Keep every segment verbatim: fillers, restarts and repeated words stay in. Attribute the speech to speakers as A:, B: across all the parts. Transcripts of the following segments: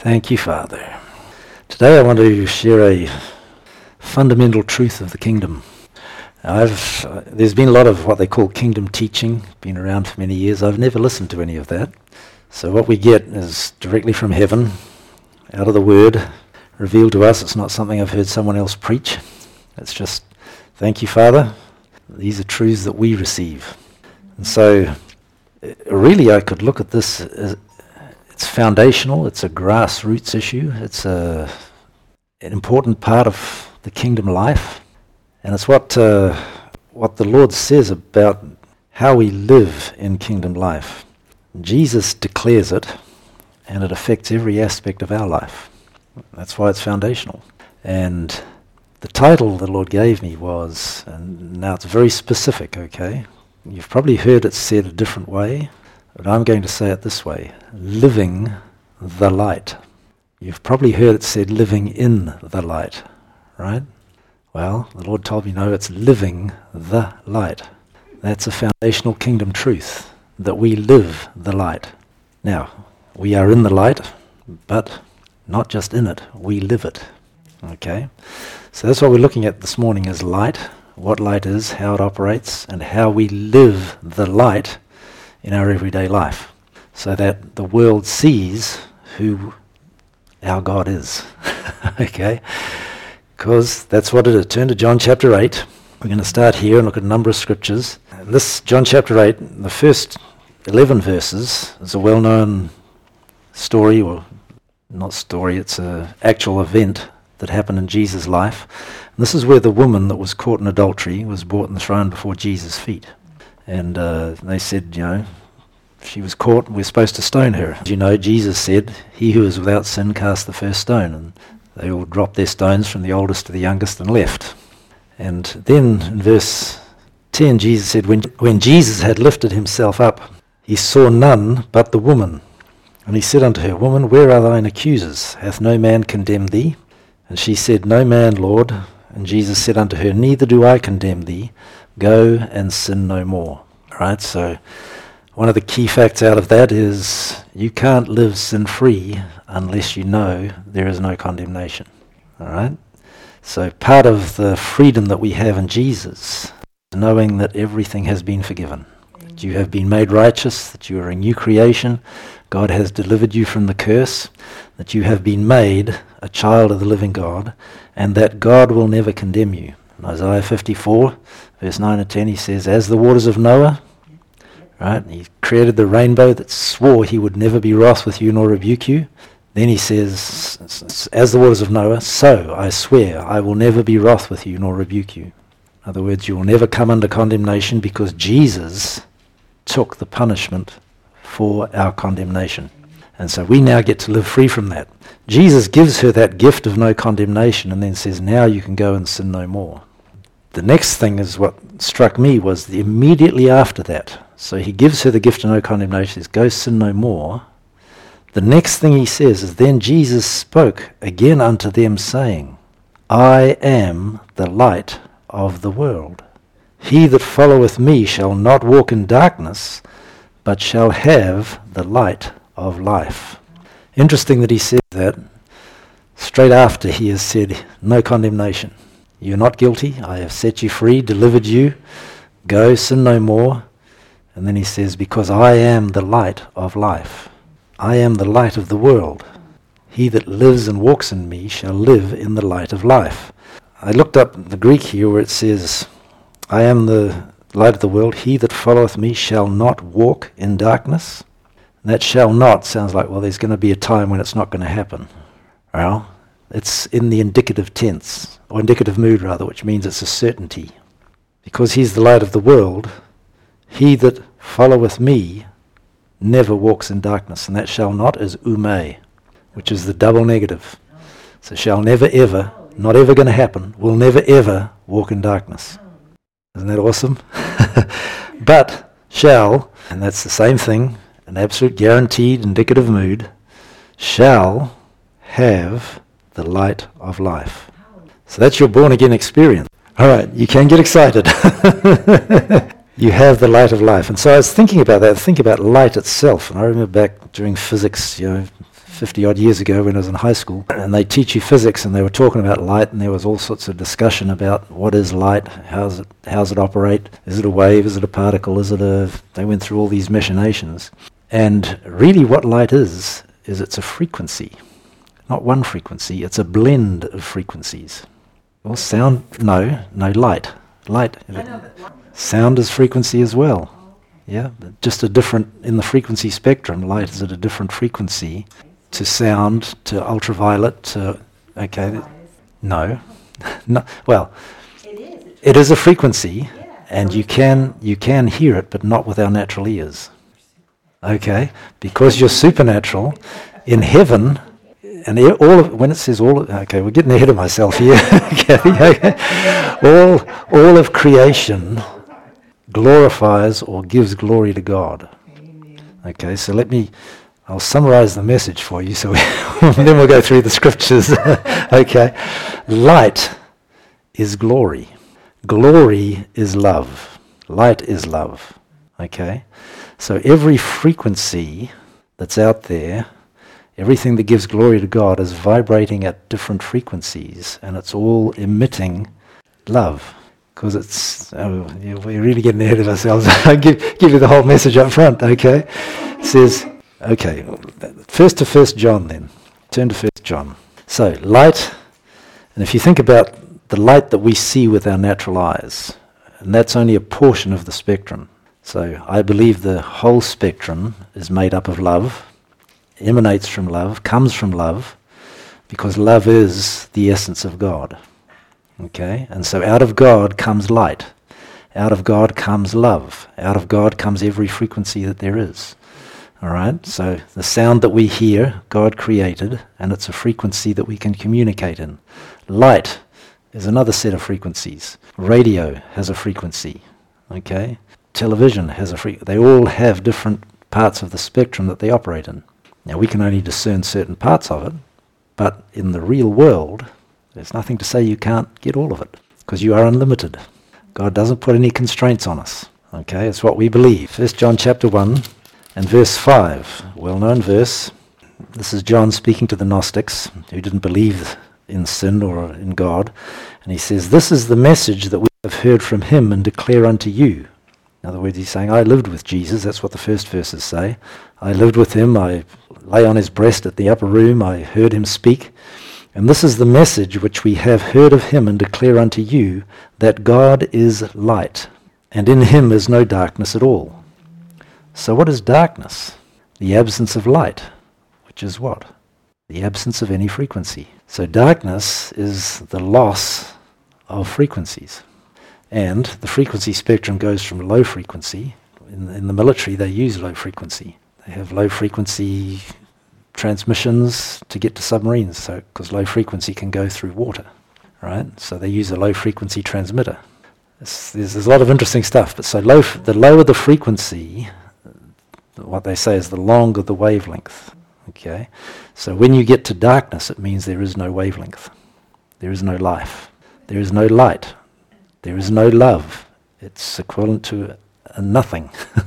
A: Thank you, Father. Today I want to share a fundamental truth of the kingdom. I've uh, there's been a lot of what they call kingdom teaching, been around for many years. I've never listened to any of that. So what we get is directly from heaven, out of the Word, revealed to us. It's not something I've heard someone else preach. It's just, thank you, Father. These are truths that we receive. And so uh, really I could look at this as it's foundational, it's a grassroots issue, it's a, an important part of the kingdom life, and it's what uh, what the Lord says about how we live in kingdom life. Jesus declares it, and it affects every aspect of our life. That's why it's foundational. And the title the Lord gave me was, and now it's very specific, okay? You've probably heard it said a different way, but I'm going to say it this way: living the light. You've probably heard it said living in the light, right? Well, the Lord told me, no, it's living the light. That's a foundational kingdom truth, that we live the light. Now, we are in the light, but not just in it, we live it, okay? So that's what we're looking at this morning, is light, what light is, how it operates, and how we live the light in our everyday life, so that the world sees who our God is. Okay? Because that's what it is. Turn to John chapter eight. We're going to start here and look at a number of scriptures. And this, John chapter eight, the first eleven verses, is a well-known story, or not story, it's an actual event that happened in Jesus' life. And this is where the woman that was caught in adultery was brought and thrown before Jesus' feet. And uh, they said, you know, she was caught and we're supposed to stone her. As you know, Jesus said, he who is without sin cast the first stone. And they all dropped their stones from the oldest to the youngest and left. And then in verse ten, Jesus said, when, when Jesus had lifted himself up, he saw none but the woman. And he said unto her, Woman, where are thine accusers? Hath no man condemned thee? And she said, No man, Lord. And Jesus said unto her, Neither do I condemn thee. Go and sin no more. All right, so one of the key facts out of that is you can't live sin-free unless you know there is no condemnation. All right? So part of the freedom that we have in Jesus is knowing that everything has been forgiven. That you have been made righteous, that you are a new creation. God has delivered you from the curse, that you have been made a child of the living God, and that God will never condemn you. In Isaiah fifty-four, verse nine and ten, he says, As the waters of Noah, right? He created the rainbow that swore he would never be wroth with you nor rebuke you. Then he says, as the waters of Noah, so I swear I will never be wroth with you nor rebuke you. In other words, you will never come under condemnation because Jesus took the punishment for our condemnation. And so we now get to live free from that. Jesus gives her that gift of no condemnation and then says, now you can go and sin no more. The next thing is what struck me was the immediately after that. So he gives her the gift of no condemnation, says, go sin no more. The next thing he says is, then Jesus spoke again unto them, saying, I am the light of the world. He that followeth me shall not walk in darkness, but shall have the light of life. Interesting that he said that straight after he has said, no condemnation. You're not guilty. I have set you free, delivered you. Go, sin no more. And then he says, because I am the light of life. I am the light of the world. He that lives and walks in me shall live in the light of life. I looked up the Greek here where it says, I am the light of the world. He that followeth me shall not walk in darkness. And that shall not sounds like, well, there's going to be a time when it's not going to happen. Well, it's in the indicative tense, or indicative mood rather, which means it's a certainty. Because he's the light of the world, he that followeth me never walks in darkness. And that shall not is ume, which is the double negative. So shall never ever, not ever going to happen, will never ever walk in darkness. Isn't that awesome? But shall, and that's the same thing, an absolute guaranteed indicative mood, shall have the light of life. So that's your born-again experience. All right, you can get excited. You have the light of life. And so I was thinking about that, think about light itself. And I remember back during physics, you know, fifty odd years ago when I was in high school, and they teach you physics, and they were talking about light, and there was all sorts of discussion about what is light, how's it, how's it operate, is it a wave, is it a particle, is it a... They went through all these machinations. And really what light is, is it's a frequency. Not one frequency, it's a blend of frequencies. Well, sound, no, no, light. Light. Sound is frequency as well. Yeah, just a different, in the frequency spectrum, light is at a different frequency to sound, to ultraviolet, to, okay, no, no, well, it is a frequency, and you can, you can hear it, but not with our natural ears, okay, because you're supernatural, in heaven, and e- all of, when it says all of, okay, we're getting ahead of myself here, Kathy, okay, all, all of creation glorifies or gives glory to God. Amen. Okay, so let me, I'll summarize the message for you, so we then we'll go through the scriptures. Okay, light is glory. Glory is love. Light is love. Okay, so every frequency that's out there, everything that gives glory to God is vibrating at different frequencies, and it's all emitting love. Because it's, oh, yeah, we're really getting ahead of ourselves. I'll give, give you the whole message up front, okay? It says, okay, first to First John then. Turn to First John. So, light, and if you think about the light that we see with our natural eyes, and that's only a portion of the spectrum. So, I believe the whole spectrum is made up of love, emanates from love, comes from love, because love is the essence of God. Okay, and so out of God comes light. Out of God comes love. Out of God comes every frequency that there is. All right, so the sound that we hear, God created, and it's a frequency that we can communicate in. Light is another set of frequencies. Radio has a frequency. Okay, television has a frequency. They all have different parts of the spectrum that they operate in. Now, we can only discern certain parts of it, but in the real world, there's nothing to say you can't get all of it, because you are unlimited. God doesn't put any constraints on us. Okay, it's what we believe. First John chapter one and verse five, well-known verse. This is John speaking to the Gnostics, who didn't believe in sin or in God. And he says, "This is the message that we have heard from him and declare unto you." In other words, he's saying, I lived with Jesus. That's what the first verses say. I lived with him. I lay on his breast at the upper room. I heard him speak. And this is the message which we have heard of him and declare unto you, that God is light, and in him is no darkness at all. So what is darkness? The absence of light, which is what? The absence of any frequency. So darkness is the loss of frequencies. And the frequency spectrum goes from low frequency. In, in the military, they use low frequency. They have low frequency transmissions to get to submarines, so because low frequency can go through water, right? So they use a low frequency transmitter. There's, there's, there's a lot of interesting stuff, but so low, f- the lower the frequency, what they say is the longer the wavelength. Okay, so when you get to darkness, it means there is no wavelength, there is no life, there is no light, there is no love. It's equivalent to a, a nothing.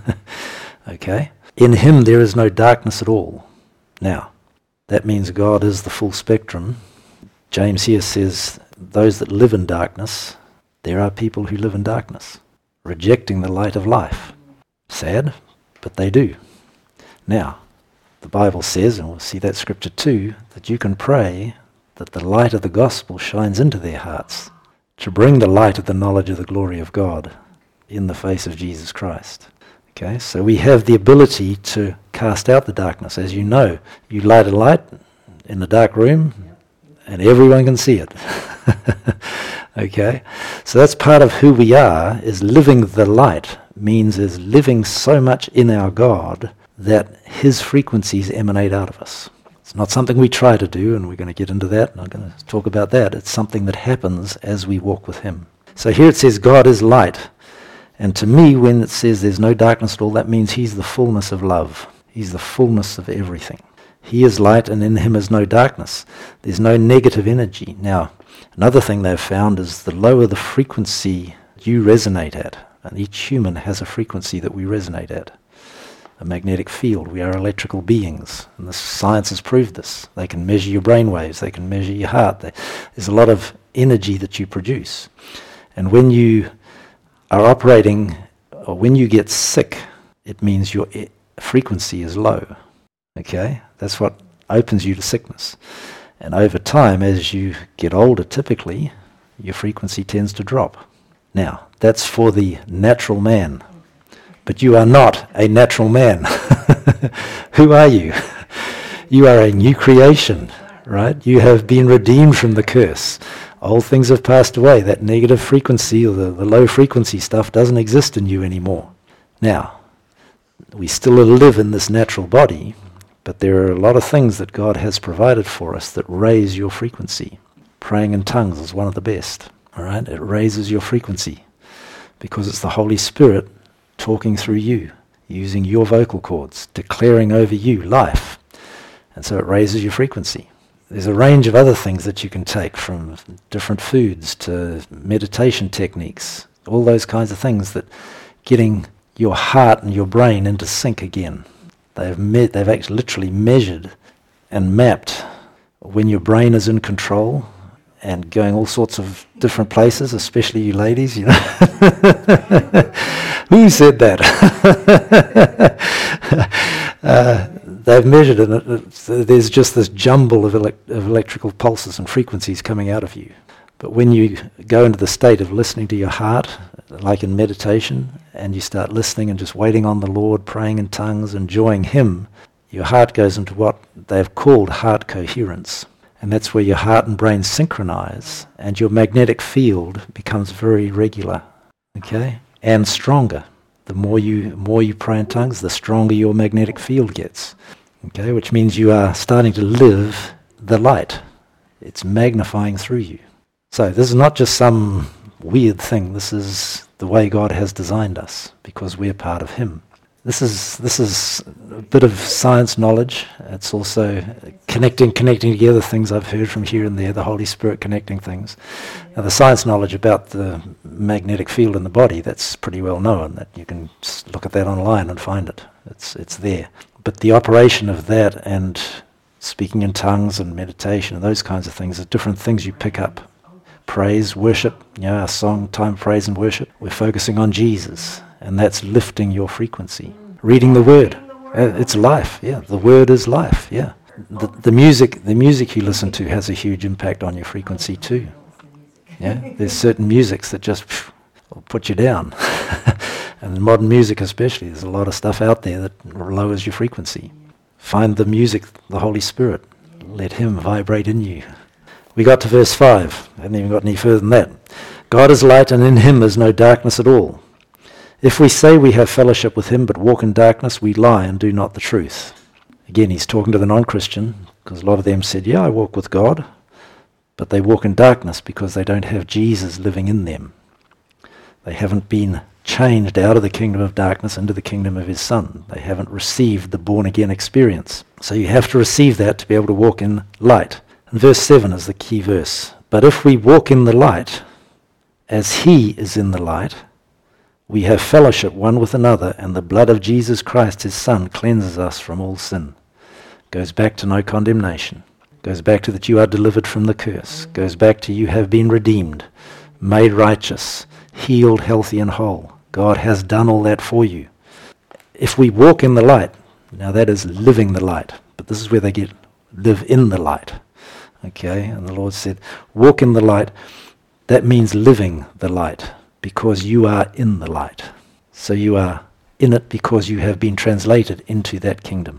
A: Okay, in him there is no darkness at all. Now, that means God is the full spectrum. James here says, those that live in darkness, there are people who live in darkness, rejecting the light of life. Sad, but they do. Now, the Bible says, and we'll see that scripture too, that you can pray that the light of the gospel shines into their hearts to bring the light of the knowledge of the glory of God in the face of Jesus Christ. Okay, so we have the ability to cast out the darkness. As you know, you light a light in a dark room and everyone can see it. Okay, so that's part of who we are, is living the light, means is living so much in our God that his frequencies emanate out of us. It's not something we try to do, and we're going to get into that, and I'm going to talk about that. It's something that happens as we walk with him. So here it says God is light. And to me, when it says there's no darkness at all, that means he's the fullness of love. He's the fullness of everything. He is light, and in him is no darkness. There's no negative energy. Now, another thing they've found is the lower the frequency you resonate at, and each human has a frequency that we resonate at. a magnetic field. We are electrical beings, and the science has proved this. They can measure your brain waves, they can measure your heart. They, there's a lot of energy that you produce. And when you are operating, or when you get sick, it means your e- frequency is low. Okay? That's what opens you to sickness. And over time, as you get older, typically, your frequency tends to drop. Now, that's for the natural man. But you are not a natural man. Who are you? You are a new creation, right? You have been redeemed from the curse. Old things have passed away. That negative frequency or the, the low frequency stuff doesn't exist in you anymore. Now, we still live in this natural body, but there are a lot of things that God has provided for us that raise your frequency. Praying in tongues is one of the best. All right? It raises your frequency because it's the Holy Spirit talking through you, using your vocal cords, declaring over you life. And so it raises your frequency. There's a range of other things that you can take, from different foods to meditation techniques, all those kinds of things that getting your heart and your brain into sync again. They've me- they've actually literally measured and mapped when your brain is in control and going all sorts of different places, especially you ladies, you know. Who said that? uh, they've measured it. It's, there's just this jumble of, elect- of electrical pulses and frequencies coming out of you. But when you go into the state of listening to your heart, like in meditation, and you start listening and just waiting on the Lord, praying in tongues, enjoying Him, your heart goes into what they've called heart coherence. And that's where your heart and brain synchronize, and your magnetic field becomes very regular, okay, and stronger. The more you more you pray in tongues, the stronger your magnetic field gets, okay, which means you are starting to live the light. It's magnifying through you. So this is not just some weird thing. This is the way God has designed us, because we're part of Him. This is this is a bit of science knowledge. It's also connecting connecting together things I've heard from here and there, the Holy Spirit connecting things. Now, the science knowledge about the magnetic field in the body, that's pretty well known. That you can look at that online and find it. It's it's there. But the operation of that and speaking in tongues and meditation and those kinds of things are different things you pick up. Praise, worship, you know, our song, time, praise and worship. We're focusing on Jesus. And that's lifting your frequency. Reading the Word, uh, it's life. Yeah, the Word is life. Yeah, the, the music, the music you listen to has a huge impact on your frequency too. Yeah, there's certain musics that just phew, will put you down, and in modern music especially, there's a lot of stuff out there that lowers your frequency. Find the music, the Holy Spirit. Let Him vibrate in you. We got to verse five. I haven't even got any further than that. God is light, and in Him is no darkness at all. If we say we have fellowship with Him but walk in darkness, we lie and do not the truth. Again, he's talking to the non-Christian, because a lot of them said, yeah, I walk with God, but they walk in darkness because they don't have Jesus living in them. They haven't been changed out of the kingdom of darkness into the kingdom of His Son. They haven't received the born-again experience. So you have to receive that to be able to walk in light. And verse seven is the key verse. But if we walk in the light, as He is in the light, we have fellowship one with another, and the blood of Jesus Christ, His Son, cleanses us from all sin. Goes back to no condemnation. Goes back to that you are delivered from the curse. Goes back to you have been redeemed, made righteous, healed, healthy, and whole. God has done all that for you. If we walk in the light, now that is living the light, but this is where they get live in the light. Okay, and the Lord said, walk in the light. That means living the light, because you are in the light. So you are in it because you have been translated into that kingdom.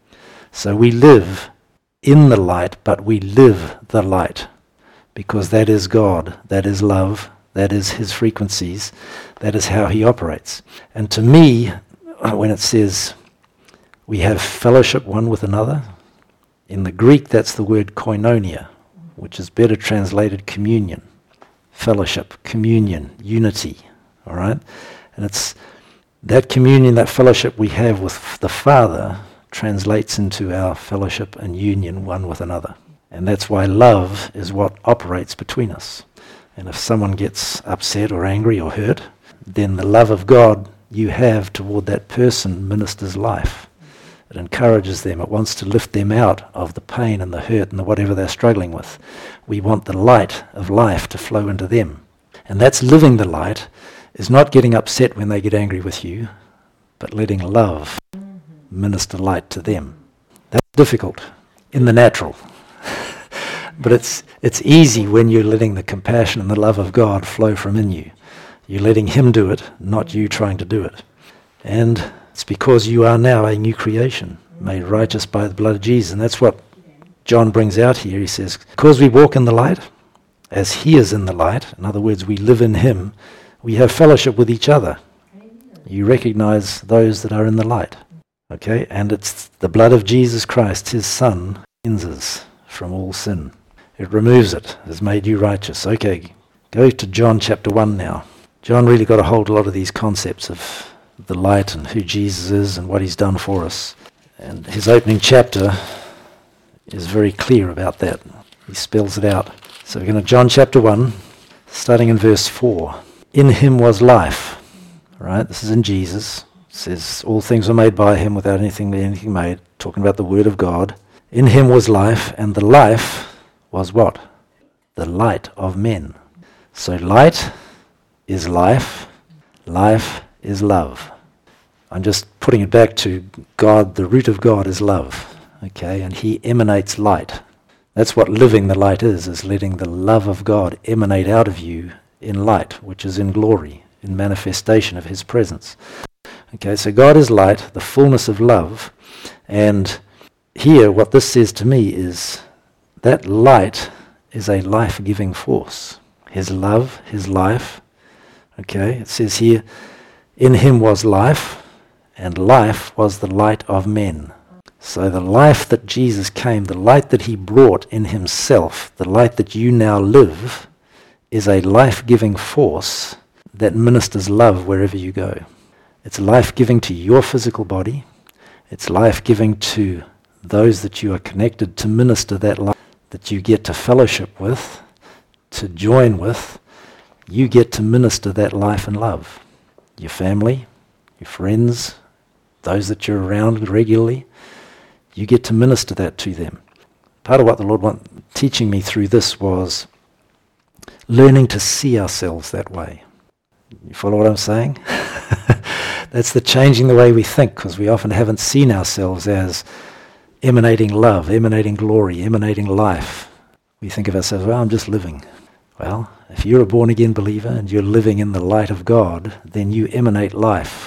A: So we live in the light, but we live the light, because that is God, that is love, that is His frequencies, that is how He operates. And to me, when it says we have fellowship one with another, in the Greek that's the word koinonia, which is better translated communion. Fellowship, communion, unity, all right? And it's that communion, that fellowship we have with the Father translates into our fellowship and union one with another. And that's why love is what operates between us. And if someone gets upset or angry or hurt, then the love of God you have toward that person ministers life. It encourages them. It wants to lift them out of the pain and the hurt and the whatever they're struggling with. We want the light of life to flow into them. And that's living the light, is not getting upset when they get angry with you, but letting love minister light to them. That's difficult in the natural. But it's it's easy when you're letting the compassion and the love of God flow from in you. You're letting him do it, not you trying to do it. And it's because you are now a new creation, made righteous by the blood of Jesus. And that's what John brings out here. He says, because we walk in the light, as he is in the light, in other words, we live in him, we have fellowship with each other. You recognize those that are in the light. Okay? And it's the blood of Jesus Christ, his Son, cleanses from all sin. It removes it, has made you righteous. Okay, go to John chapter one now. John really got a hold of a lot of these concepts of the light and who Jesus is and what he's done for us. And his opening chapter is very clear about that. He spells it out. So we're going to John chapter one, starting in verse four. In him was life. Right? This is in Jesus. It says all things were made by him, without anything anything made. Talking about the word of God. In him was life, and the life was what? The light of men. So light is life. Life is love. I'm just putting it back to God. The root of God is love. Okay, and he emanates light. That's what living the light is, is letting the love of God emanate out of you in light, which is in glory, in manifestation of his presence. Okay, so God is light, the fullness of love. And here, what this says to me is that light is a life-giving force. His love, his life. Okay, it says here, in him was life, and life was the light of men. So the life that Jesus came, the light that he brought in himself, the light that you now live, is a life-giving force that ministers love wherever you go. It's life-giving to your physical body. It's life-giving to those that you are connected to minister that life, that you get to fellowship with, to join with. You get to minister that life and love. Your family, your friends, those that you're around regularly, you get to minister that to them. Part of what the Lord was teaching me through this was learning to see ourselves that way. You follow what I'm saying? That's the changing the way we think, because we often haven't seen ourselves as emanating love, emanating glory, emanating life. We think of ourselves, well, I'm just living. Well, if you're a born-again believer and you're living in the light of God, then you emanate life.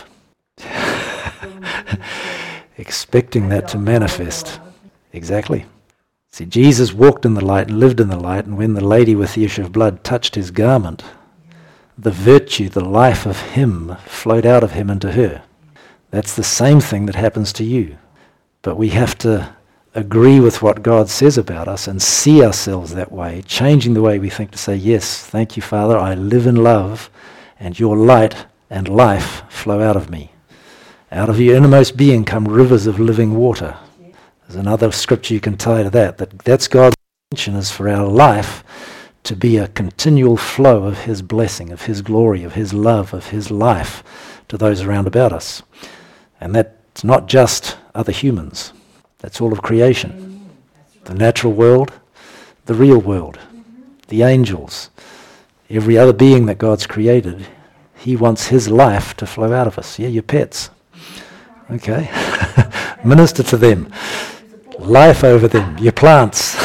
A: Expecting that to manifest. Exactly. See, Jesus walked in the light and lived in the light, and when the lady with the issue of blood touched his garment, the virtue, the life of him flowed out of him into her. That's the same thing that happens to you. But we have to agree with what God says about us and see ourselves that way, changing the way we think to say, yes, thank you, Father, I live in love, and your light and life flow out of me. Out of your innermost being come rivers of living water. There's another scripture you can tie to that, that that's God's intention, is for our life to be a continual flow of his blessing, of his glory, of his love, of his life to those around about us. And that's not just other humans. That's all of creation. The natural world, the real world, the angels, every other being that God's created, he wants his life to flow out of us. Yeah, your pets. Okay. Minister to them. Life over them. Your plants.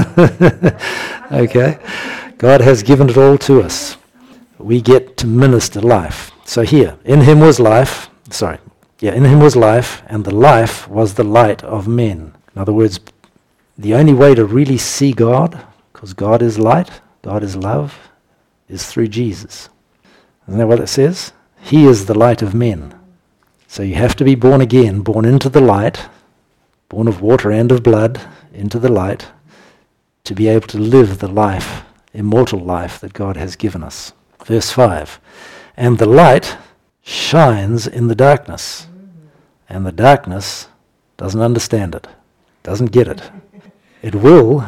A: Okay. God has given it all to us. We get to minister life. So here, in him was life. Sorry. Yeah, in him was life, and the life was the light of men. In other words, the only way to really see God, because God is light, God is love, is through Jesus. Isn't that what it says? He is the light of men. So you have to be born again, born into the light, born of water and of blood, into the light, to be able to live the life, immortal life that God has given us. Verse five, and the light shines in the darkness, and the darkness doesn't understand it, doesn't get it. It will,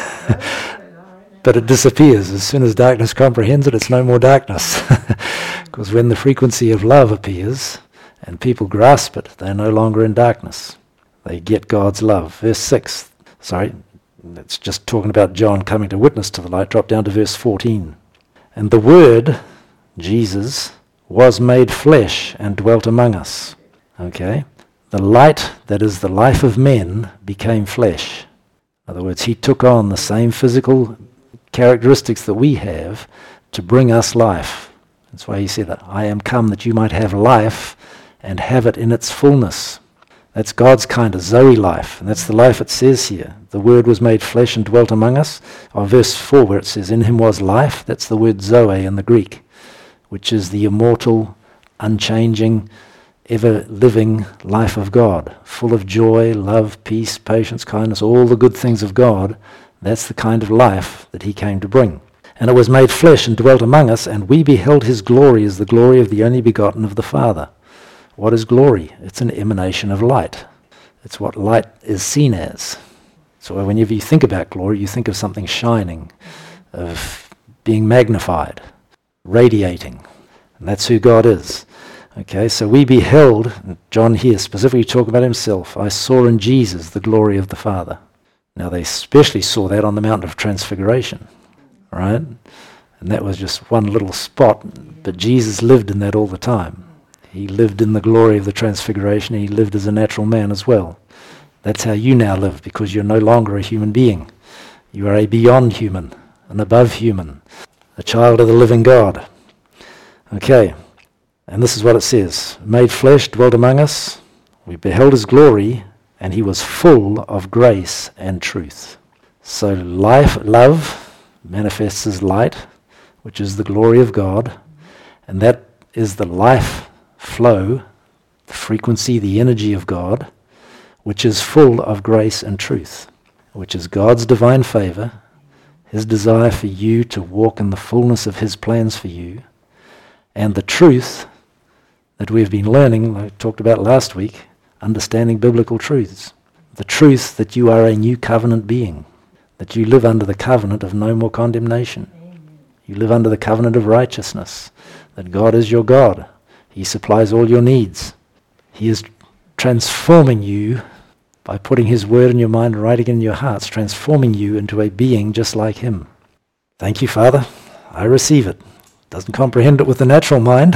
A: but it disappears. As soon as darkness comprehends it, it's no more darkness. Because when the frequency of love appears and people grasp it, they're no longer in darkness. They get God's love. Verse six, sorry, it's just talking about John coming to witness to the light. Drop down to verse fourteen. And the Word, Jesus, was made flesh and dwelt among us. Okay? The light that is the life of men became flesh. In other words, he took on the same physical characteristics that we have to bring us life. That's why he said that, I am come that you might have life and have it in its fullness. That's God's kind of Zoe life, and that's the life it says here. The Word was made flesh and dwelt among us. Or verse four where it says, in him was life, that's the word Zoe in the Greek, which is the immortal, unchanging, ever-living life of God, full of joy, love, peace, patience, kindness, all the good things of God. That's the kind of life that he came to bring. And it was made flesh and dwelt among us, and we beheld his glory as the glory of the only begotten of the Father. What is glory? It's an emanation of light. It's what light is seen as. So whenever you think about glory, you think of something shining, of being magnified, radiating. And that's who God is. Okay, so we beheld, John here specifically talking about himself, I saw in Jesus the glory of the Father. Now they especially saw that on the Mount of Transfiguration, right? And that was just one little spot, but Jesus lived in that all the time. He lived in the glory of the Transfiguration, and he lived as a natural man as well. That's how you now live, because you're no longer a human being. You are a beyond human, an above human, a child of the living God. Okay, and this is what it says. Made flesh, dwelt among us. We beheld his glory, and he was full of grace and truth. So life, love manifests as light, which is the glory of God, and that is the life flow, the frequency, the energy of God, which is full of grace and truth, which is God's divine favor, his desire for you to walk in the fullness of his plans for you, and the truth that we've been learning, I talked about last week, understanding biblical truths. The truth that you are a new covenant being, that you live under the covenant of no more condemnation. Amen. You live under the covenant of righteousness, that God is your God. He supplies all your needs. He is transforming you by putting his word in your mind and writing it in your hearts, transforming you into a being just like him. Thank you, Father. I receive it. Doesn't comprehend it with the natural mind,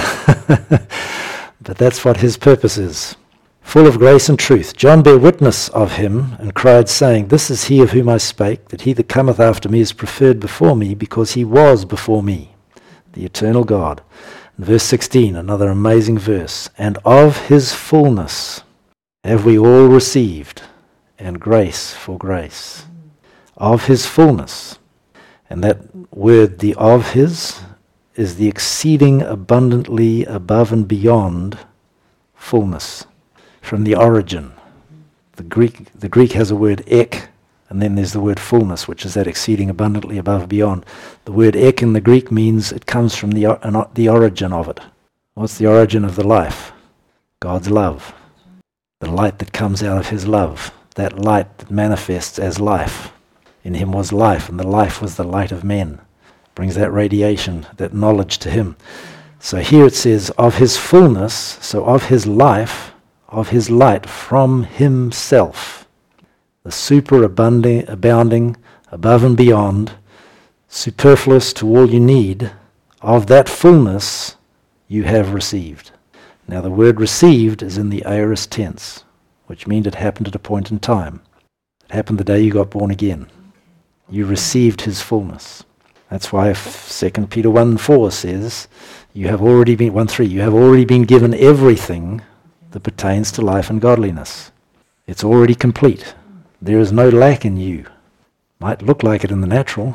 A: but that's what his purpose is. Full of grace and truth. John bare witness of him and cried, saying, this is he of whom I spake, that he that cometh after me is preferred before me, because he was before me, the eternal God. Verse sixteen, another amazing verse. And of his fullness have we all received, and grace for grace. Of his fullness. And that word, the of his, is the exceeding abundantly above and beyond fullness. From the origin. The Greek, the Greek has a word ek, and then there's the word fullness, which is that exceeding abundantly above and beyond. The word ek in the Greek means it comes from the, uh, the origin of it. What's the origin of the life? God's love. The light that comes out of his love. That light that manifests as life. In him was life, and the life was the light of men. Brings that radiation, that knowledge to him. So here it says, of his fullness, so of his life, of his light from himself. The superabounding, abounding, above and beyond, superfluous to all you need, of that fullness you have received. Now the word received is in the aorist tense, which means it happened at a point in time. It happened the day you got born again. You received his fullness. That's why Second Peter one four says, you have already been, one three, you have already been given everything that pertains to life and godliness. It's already complete. There is no lack in you. Might look like it in the natural,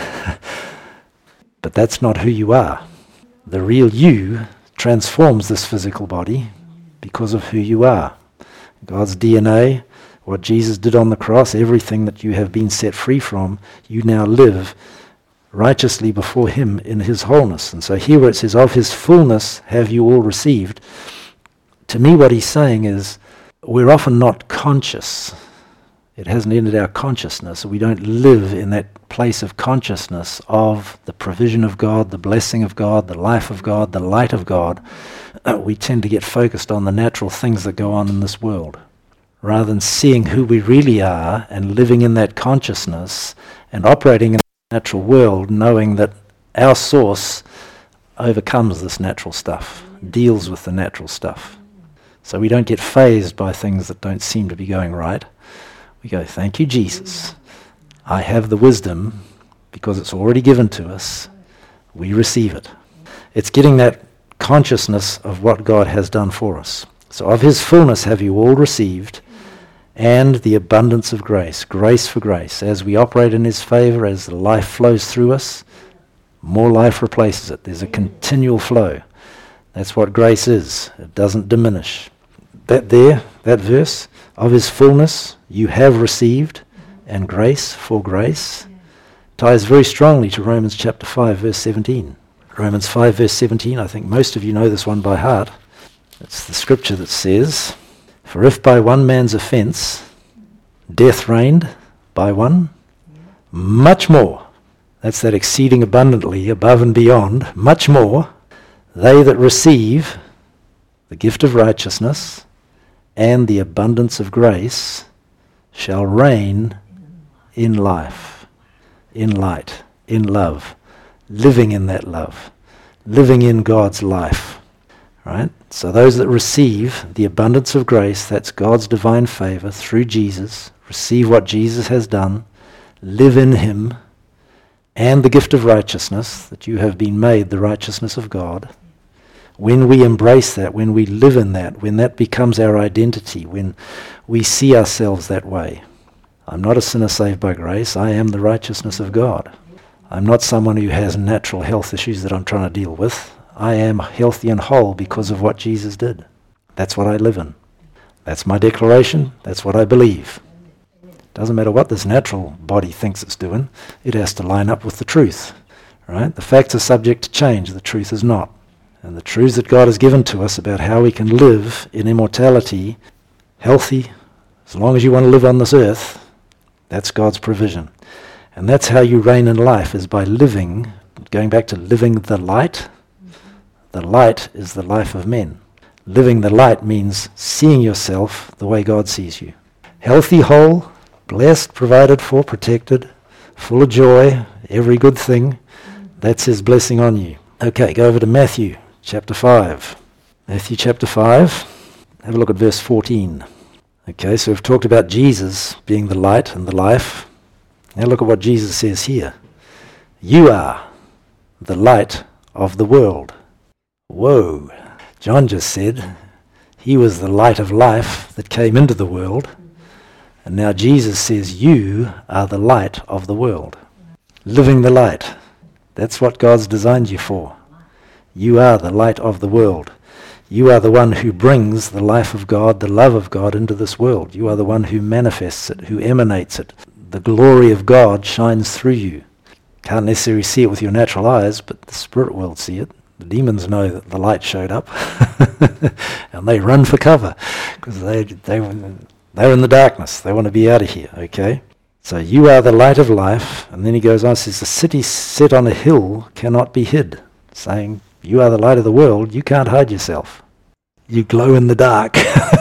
A: but that's not who you are. The real you transforms this physical body because of who you are. God's D N A, what Jesus did on the cross, everything that you have been set free from, you now live righteously before him in his wholeness. And so here where it says, of his fullness have you all received, to me what he's saying is, we're often not conscious It hasn't entered our consciousness. We don't live in that place of consciousness of the provision of God, the blessing of God, the life of God, the light of God. Uh, we tend to get focused on the natural things that go on in this world, rather than seeing who we really are and living in that consciousness and operating in the natural world, knowing that our source overcomes this natural stuff, deals with the natural stuff. So we don't get fazed by things that don't seem to be going right. We go, thank you, Jesus. I have the wisdom because it's already given to us. We receive it. It's getting that consciousness of what God has done for us. So of his fullness have you all received, and the abundance of grace, grace for grace. As we operate in his favor, as the life flows through us, more life replaces it. There's a continual flow. That's what grace is. It doesn't diminish. That there, that verse, of his fullness you have received, and grace for grace, ties very strongly to Romans chapter five, verse seventeen. Romans five, verse seventeen, I think most of you know this one by heart. It's the scripture that says, for if by one man's offence death reigned by one, much more, that's that exceeding abundantly, above and beyond, much more, they that receive the gift of righteousness and the abundance of grace shall reign in life, in light, in love, living in that love, living in God's life. Right? So those that receive the abundance of grace, that's God's divine favor through Jesus, receive what Jesus has done, live in him, and the gift of righteousness, that you have been made the righteousness of God. When we embrace that, when we live in that, when that becomes our identity, when we see ourselves that way. I'm not a sinner saved by grace. I am the righteousness of God. I'm not someone who has natural health issues that I'm trying to deal with. I am healthy and whole because of what Jesus did. That's what I live in. That's my declaration. That's what I believe. Doesn't matter what this natural body thinks it's doing. It has to line up with the truth. Right? The facts are subject to change. The truth is not. And the truths that God has given to us about how we can live in immortality, healthy, as long as you want to live on this earth, that's God's provision. And that's how you reign in life, is by living, going back to living the light. The light is the life of men. Living the light means seeing yourself the way God sees you. Healthy, whole, blessed, provided for, protected, full of joy, every good thing. That's his blessing on you. Okay, go over to Matthew chapter five. Matthew chapter five. Have a look at verse fourteen. Okay, so we've talked about Jesus being the light and the life. Now look at what Jesus says here. You are the light of the world. Whoa. John just said he was the light of life that came into the world. And now Jesus says you are the light of the world. Living the light. That's what God's designed you for. You are the light of the world. You are the one who brings the life of God, the love of God into this world. You are the one who manifests it, who emanates it. The glory of God shines through you. Can't necessarily see it with your natural eyes, but the spirit world see it. The demons know that the light showed up, and they run for cover because they they they're in the darkness. They want to be out of here. Okay. So you are the light of life, and then he goes on, says, the city set on a hill cannot be hid, saying, you are the light of the world, you can't hide yourself. You glow in the dark.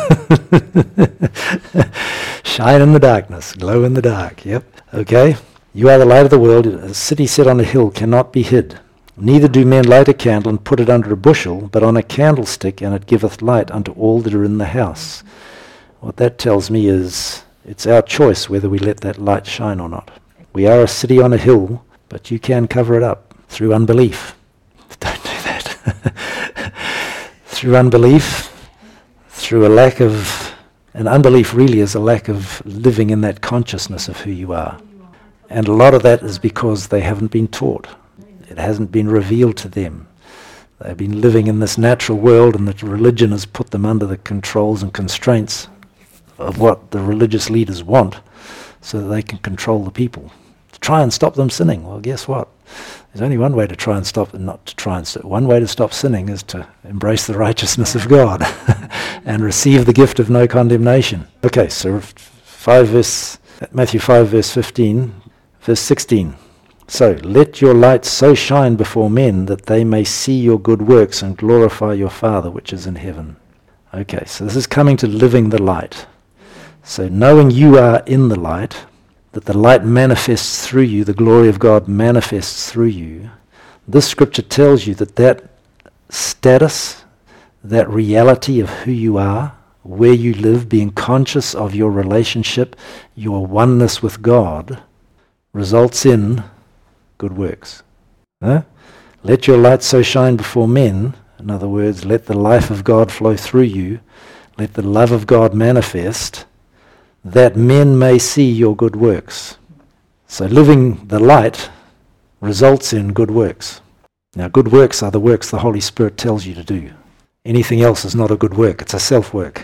A: Shine in the darkness, glow in the dark, yep. Okay, you are the light of the world, a city set on a hill cannot be hid. Neither do men light a candle and put it under a bushel, but on a candlestick, and it giveth light unto all that are in the house. What that tells me is, it's our choice whether we let that light shine or not. We are a city on a hill, but you can cover it up through unbelief. Don't do that. Through unbelief, through a lack of, and unbelief really is a lack of living in that consciousness of who you are. And a lot of that is because they haven't been taught. It hasn't been revealed to them. They've been living in this natural world, and that religion has put them under the controls and constraints of what the religious leaders want so that they can control the people. To try and stop them sinning. Well, guess what? There's only one way to try and stop, and not to try and stop. One way to stop sinning is to embrace the righteousness of God and receive the gift of no condemnation. Okay, so five verse Matthew five, verse fifteen, verse sixteen. So, let your light so shine before men that they may see your good works and glorify your Father which is in heaven. Okay, so this is coming to living the light. So knowing you are in the light, that the light manifests through you, the glory of God manifests through you, this scripture tells you that that status, that reality of who you are, where you live, being conscious of your relationship, your oneness with God, results in good works. Huh? Let your light so shine before men, in other words, let the life of God flow through you, let the love of God manifest, that men may see your good works. So living the light results in good works. Now good works are the works the Holy Spirit tells you to do. Anything else is not a good work, it's a self-work.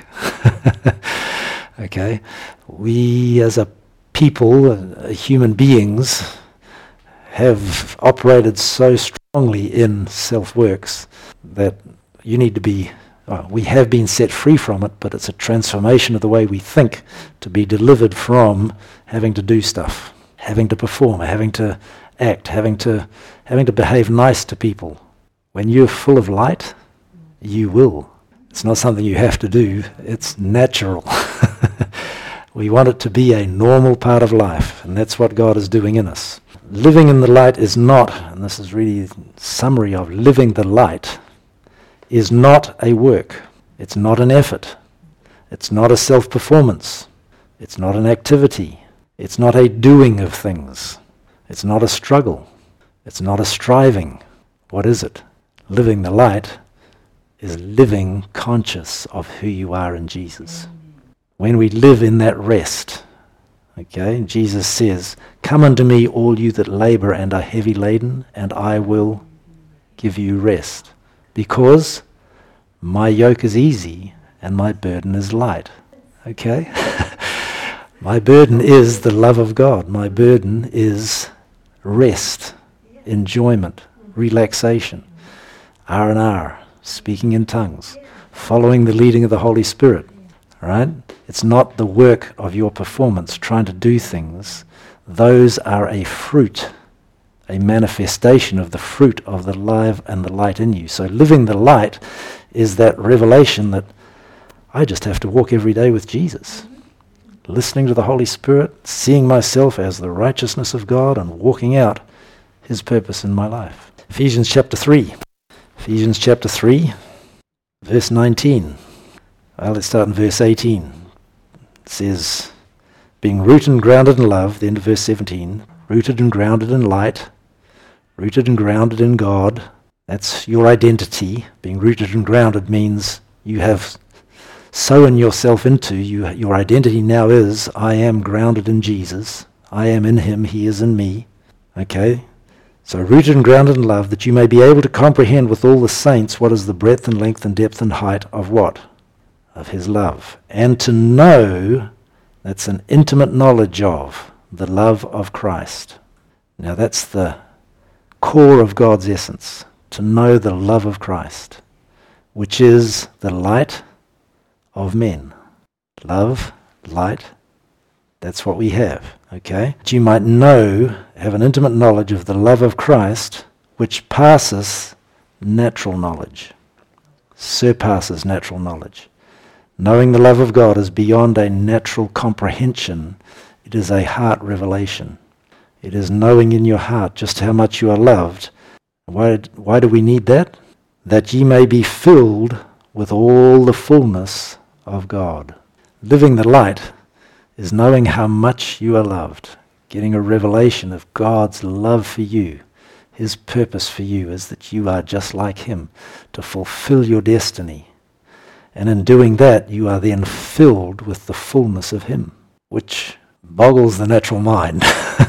A: Okay? We as a people, uh, human beings, have operated so strongly in self-works that you need to be, well, we have been set free from it, but it's a transformation of the way we think to be delivered from having to do stuff, having to perform, having to act, having to having to behave nice to people. When you're full of light, you will. It's not something you have to do, it's natural. We want it to be a normal part of life, and that's what God is doing in us. Living in the light is not, and this is really a summary of living the light, is not a work. It's not an effort. It's not a self-performance. It's not an activity. It's not a doing of things. It's not a struggle. It's not a striving. What is it? Living the light is living conscious of who you are in Jesus. When we live in that rest, okay, Jesus says, "Come unto me, all you that labor and are heavy laden, and I will give you rest. Because my yoke is easy and my burden is light." Okay? My burden is the love of God. My burden is rest, enjoyment, relaxation, R and R, speaking in tongues, following the leading of the Holy Spirit. Right? It's not the work of your performance, trying to do things. Those are a fruit, a manifestation of the fruit of the life and the light in you. So living the light is that revelation that I just have to walk every day with Jesus, listening to the Holy Spirit, seeing myself as the righteousness of God and walking out his purpose in my life. Ephesians chapter three. Ephesians chapter three, verse nineteen. Well, let's start in verse eighteen. It says, being rooted and grounded in love, the end of verse seventeen, rooted and grounded in light, rooted and grounded in God. That's your identity. Being rooted and grounded means you have sown yourself into, you, your identity now is, I am grounded in Jesus. I am in him, he is in me. Okay? So rooted and grounded in love, that you may be able to comprehend with all the saints what is the breadth and length and depth and height of what? Of his love. And to know, that's an intimate knowledge of the love of Christ. Now that's the core of God's essence, to know the love of Christ, which is the light of men. Love, light, that's what we have, okay? That you might know, have an intimate knowledge of the love of Christ, which passes natural knowledge, surpasses natural knowledge. Knowing the love of God is beyond a natural comprehension. It is a heart revelation. It is knowing in your heart just how much you are loved. Why, why do we need that? That ye may be filled with all the fullness of God. Living the light is knowing how much you are loved. Getting a revelation of God's love for you. His purpose for you is that you are just like him, to fulfill your destiny. And in doing that, you are then filled with the fullness of him, which boggles the natural mind.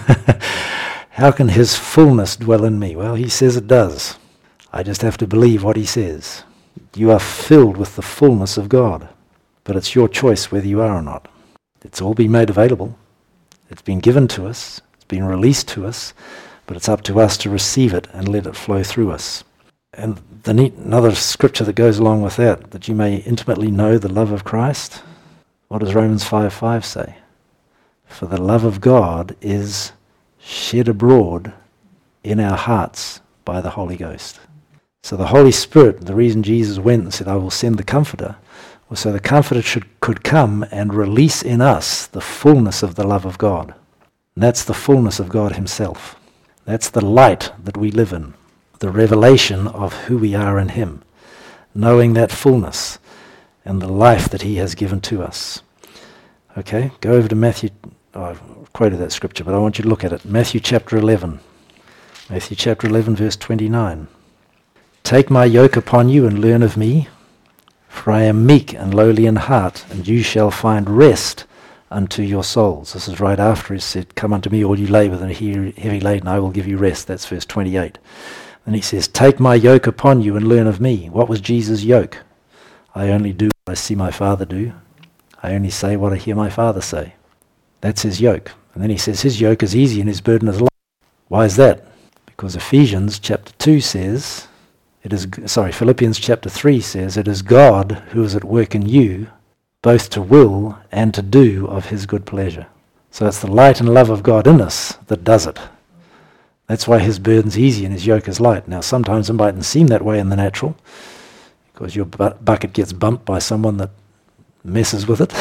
A: How can his fullness dwell in me? Well, he says it does. I just have to believe what he says. You are filled with the fullness of God. But it's your choice whether you are or not. It's all been made available. It's been given to us. It's been released to us. But it's up to us to receive it and let it flow through us. And the neat, another scripture that goes along with that, that you may intimately know the love of Christ. What does Romans five five say? For the love of God is shed abroad in our hearts by the Holy Ghost. So the Holy Spirit, the reason Jesus went and said, I will send the Comforter, was so the Comforter should, could come and release in us the fullness of the love of God. And that's the fullness of God himself. That's the light that we live in, the revelation of who we are in him, knowing that fullness and the life that he has given to us. Okay, go over to Matthew. Oh, I've quoted that scripture, but I want you to look at it. Matthew chapter eleven. Matthew chapter eleven, verse twenty-nine. Take my yoke upon you and learn of me, for I am meek and lowly in heart, and you shall find rest unto your souls. This is right after he said, come unto me all you labour and are heavy laden, I will give you rest. That's verse twenty-eight. And he says, take my yoke upon you and learn of me. What was Jesus' yoke? I only do what I see my Father do. I only say what I hear my Father say. That's his yoke. And then he says his yoke is easy and his burden is light. Why is that? Because Ephesians chapter two says, it is, sorry, Philippians chapter three says, it is God who is at work in you, both to will and to do of his good pleasure. So it's the light and love of God in us that does it. That's why his burden's easy and his yoke is light. Now sometimes it mightn't seem that way in the natural, because your bu- bucket gets bumped by someone that messes with it.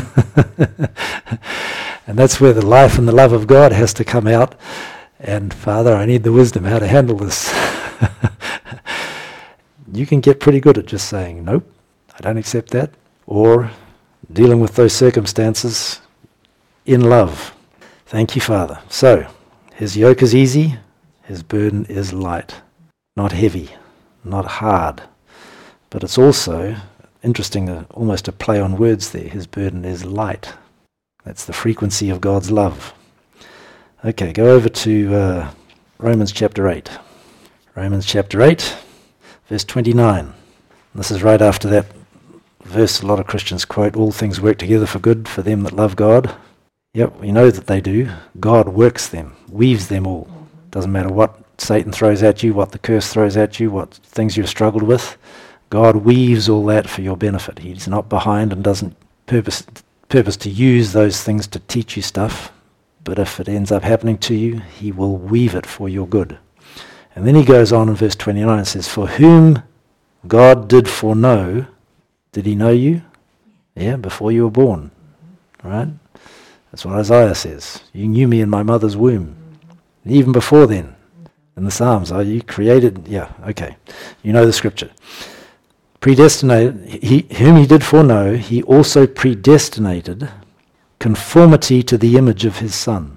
A: And that's where the life and the love of God has to come out. And Father, I need the wisdom how to handle this. You can get pretty good at just saying, nope, I don't accept that. Or dealing with those circumstances in love. Thank you, Father. So, his yoke is easy, his burden is light. Not heavy, not hard. But it's also interesting, uh, almost a play on words there. His burden is light. That's the frequency of God's love. Okay, go over to uh, Romans chapter eight. Romans chapter eight, verse twenty-nine. This is right after that verse a lot of Christians quote, all things work together for good for them that love God. Yep, we know that they do. God works them, weaves them all. Doesn't matter what Satan throws at you, what the curse throws at you, what things you've struggled with. God weaves all that for your benefit. He's not behind and doesn't purpose purpose to use those things to teach you stuff. But if it ends up happening to you, he will weave it for your good. And then he goes on in verse twenty-nine and says, for whom God did foreknow, did he know you? Yeah, before you were born. Right? That's what Isaiah says. You knew me in my mother's womb. Even before then. In the Psalms, are you created? Yeah, okay. You know the scripture. Predestinated, he, whom he did foreknow, he also predestinated conformity to the image of his Son.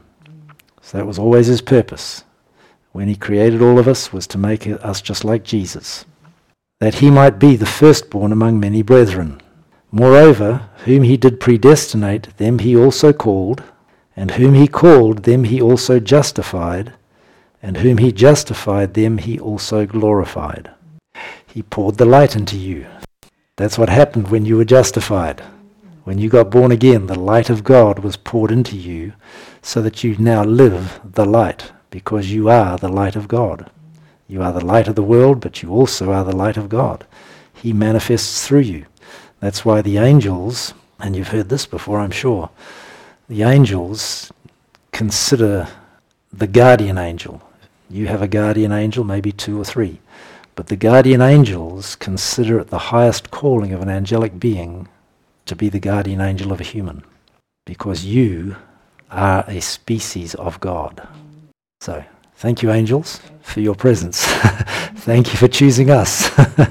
A: So that was always his purpose. When he created all of us, was to make us just like Jesus, that he might be the firstborn among many brethren. Moreover, whom he did predestinate, them he also called, and whom he called, them he also justified, and whom he justified, them he also glorified. He poured the light into you. That's what happened when you were justified. When you got born again, the light of God was poured into you so that you now live the light, because you are the light of God. You are the light of the world, but you also are the light of God. He manifests through you. That's why the angels, and you've heard this before, I'm sure, the angels consider the guardian angel. You have a guardian angel, maybe two or three. But the guardian angels consider it the highest calling of an angelic being to be the guardian angel of a human, because you are a species of God. So, thank you, angels, for your presence. Thank you for choosing us.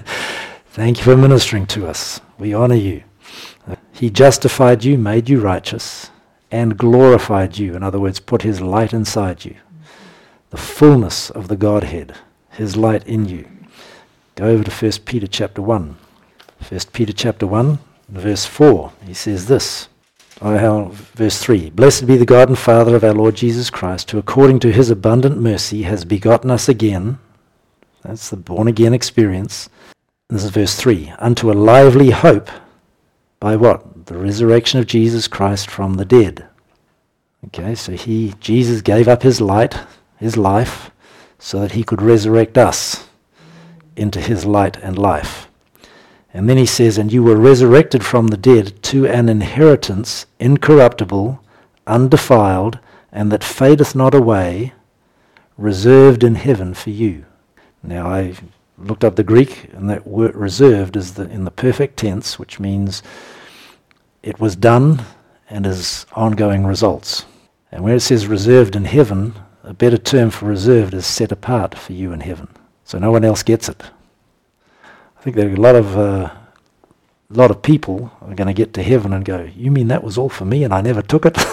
A: Thank you for ministering to us. We honor you. He justified you, made you righteous, and glorified you. In other words, put his light inside you. The fullness of the Godhead, his light in you. Go over to First Peter chapter one. First Peter chapter one, verse four. He says this. Oh, how, verse three. Blessed be the God and Father of our Lord Jesus Christ, who according to his abundant mercy has begotten us again. That's the born-again experience. This is verse three. Unto a lively hope by what? The resurrection of Jesus Christ from the dead. Okay, so he, Jesus gave up his light, his life, so that he could resurrect us into his light and life. And then he says, and you were resurrected from the dead to an inheritance incorruptible, undefiled, and that fadeth not away, reserved in heaven for you. Now I looked up the Greek, and that word reserved is the, in the perfect tense, which means it was done and is ongoing results. And where it says reserved in heaven, a better term for reserved is set apart for you in heaven. So no one else gets it. I think there are a lot of uh, a lot of people are going to get to heaven and go, you mean that was all for me and I never took it?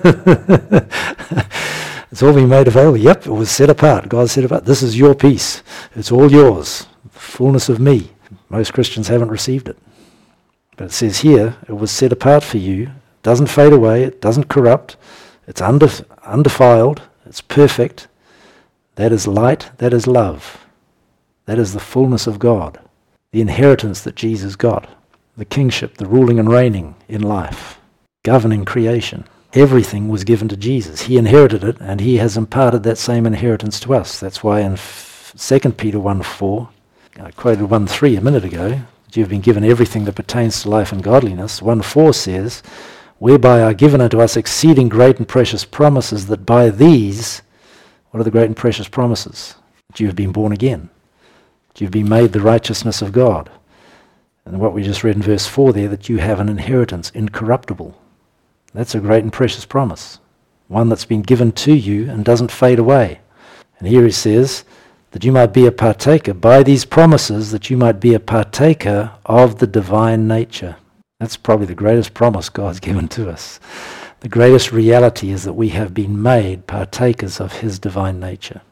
A: It's all been made available. Yep, it was set apart. God set apart. This is your piece. It's all yours. The fullness of me. Most Christians haven't received it. But it says here, it was set apart for you. It doesn't fade away. It doesn't corrupt. It's undef- undefiled. It's perfect. That is light. That is love. That is the fullness of God. The inheritance that Jesus got. The kingship, the ruling and reigning in life. Governing creation. Everything was given to Jesus. He inherited it, and he has imparted that same inheritance to us. That's why in Second Peter one four, I quoted one three a minute ago, that you've been given everything that pertains to life and godliness. one four says, whereby are given unto us exceeding great and precious promises, that by these, what are the great and precious promises? That you have been born again. That you've been made the righteousness of God. And what we just read in verse four there, that you have an inheritance incorruptible. That's a great and precious promise, one that's been given to you and doesn't fade away. And here he says that you might be a partaker, by these promises, that you might be a partaker of the divine nature. That's probably the greatest promise God's given to us. The greatest reality is that we have been made partakers of his divine nature.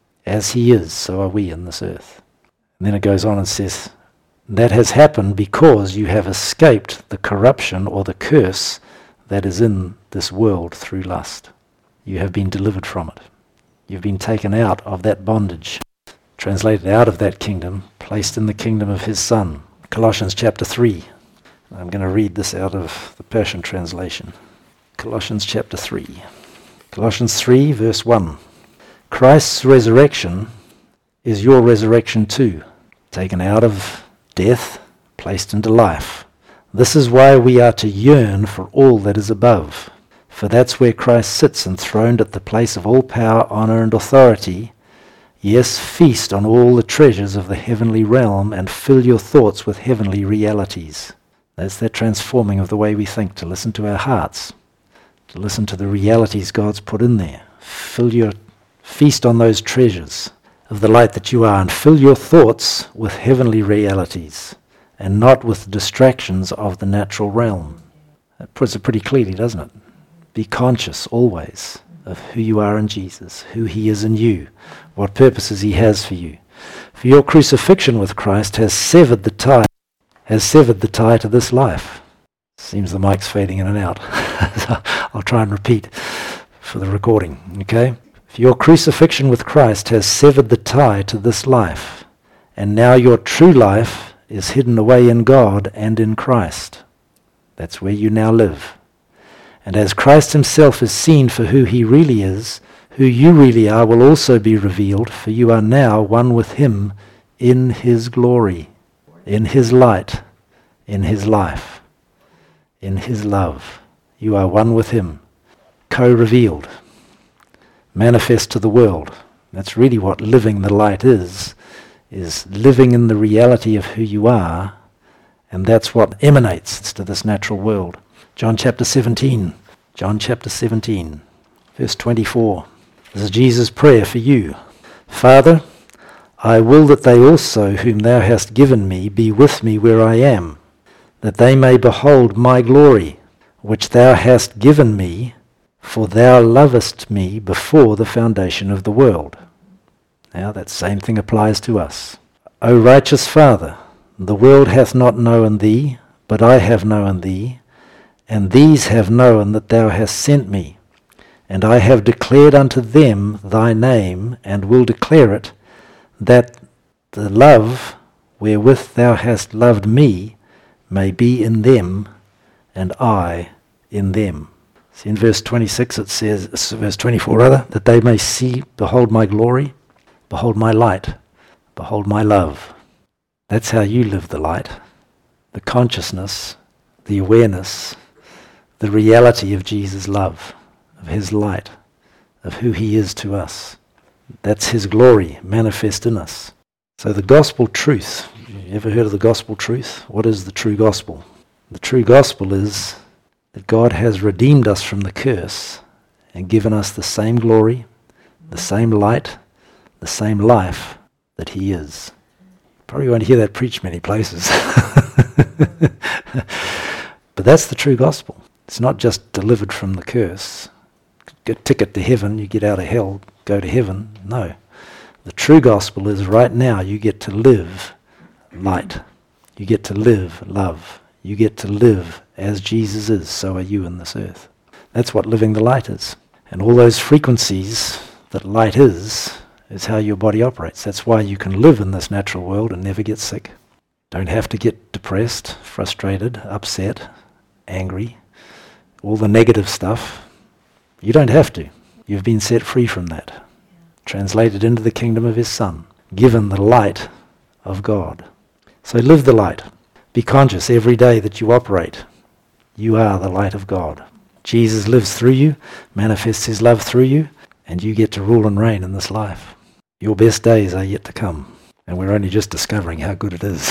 A: As he is, so are we in this earth. And then it goes on and says, that has happened because you have escaped the corruption or the curse that is in this world through lust. You have been delivered from it. You've been taken out of that bondage, translated out of that kingdom, placed in the kingdom of his Son. Colossians chapter three. I'm going to read this out of the Passion Translation. Colossians chapter three. Colossians three verse one. Christ's resurrection is your resurrection too, taken out of death, placed into life. This is why we are to yearn for all that is above, for that's where Christ sits enthroned at the place of all power, honor, and authority. Yes, feast on all the treasures of the heavenly realm and fill your thoughts with heavenly realities. That's that transforming of the way we think, to listen to our hearts, to listen to the realities God's put in there. Fill your, feast on those treasures of the light that you are, and fill your thoughts with heavenly realities, and not with distractions of the natural realm. That puts it pretty clearly, doesn't it? Be conscious always of who you are in Jesus, who he is in you, what purposes he has for you. For your crucifixion with Christ has severed the tie, has severed the tie to this life. Seems the mic's fading in and out. I'll try and repeat for the recording, okay? For your crucifixion with Christ has severed the tie to this life, and now your true life is hidden away in God and in Christ. That's where you now live. And as Christ himself is seen for who he really is, who you really are will also be revealed, for you are now one with him in his glory, in his light, in his life, in his love. You are one with him, co-revealed, manifest to the world. That's really what living the light is. is living in the reality of who you are, and that's what emanates to this natural world. John chapter seventeen. John chapter seventeen, verse twenty-four. This is Jesus' prayer for you. Father, I will that they also, whom thou hast given me, be with me where I am, that they may behold my glory, which thou hast given me, for thou lovest me before the foundation of the world. Now that same thing applies to us. O righteous Father, the world hath not known thee, but I have known thee, and these have known that thou hast sent me. And I have declared unto them thy name, and will declare it, that the love wherewith thou hast loved me may be in them, and I in them. See, in verse twenty-six it says, verse twenty-four rather, that they may see, behold my glory, behold my light, behold my love. That's how you live the light, the consciousness, the awareness, the reality of Jesus' love. of his light, of who he is to us. That's his glory manifest in us. So the gospel truth, you ever heard of the gospel truth? What is the true gospel? The true gospel is that God has redeemed us from the curse and given us the same glory, the same light, the same life that he is. Probably won't hear that preached many places. But that's the true gospel. It's not just delivered from the curse. Get a ticket to heaven, you get out of hell, go to heaven. No. The true gospel is right now you get to live light. You get to live love. You get to live as Jesus is, so are you in this earth. That's what living the light is. And all those frequencies that light is, is how your body operates. That's why you can live in this natural world and never get sick. Don't have to get depressed, frustrated, upset, angry, all the negative stuff. You don't have to. You've been set free from that. Translated into the kingdom of his Son, given the light of God. So live the light. Be conscious every day that you operate. You are the light of God. Jesus lives through you, manifests his love through you, and you get to rule and reign in this life. Your best days are yet to come, and we're only just discovering how good it is.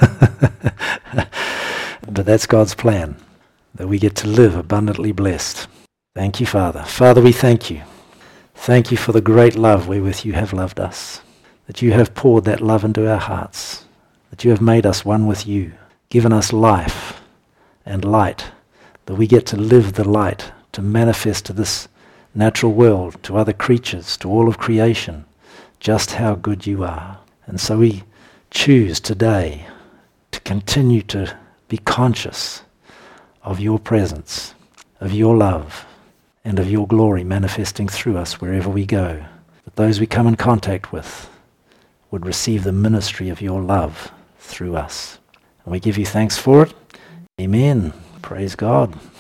A: But that's God's plan, that we get to live abundantly blessed. Thank you, Father. Father, we thank you. Thank you for the great love wherewith you have loved us, that you have poured that love into our hearts, that you have made us one with you, given us life and light, that we get to live the light, to manifest to this natural world, to other creatures, to all of creation, just how good you are. And so we choose today to continue to be conscious of your presence, of your love, and of your glory manifesting through us wherever we go, that those we come in contact with would receive the ministry of your love through us. And we give you thanks for it. Amen. Praise God.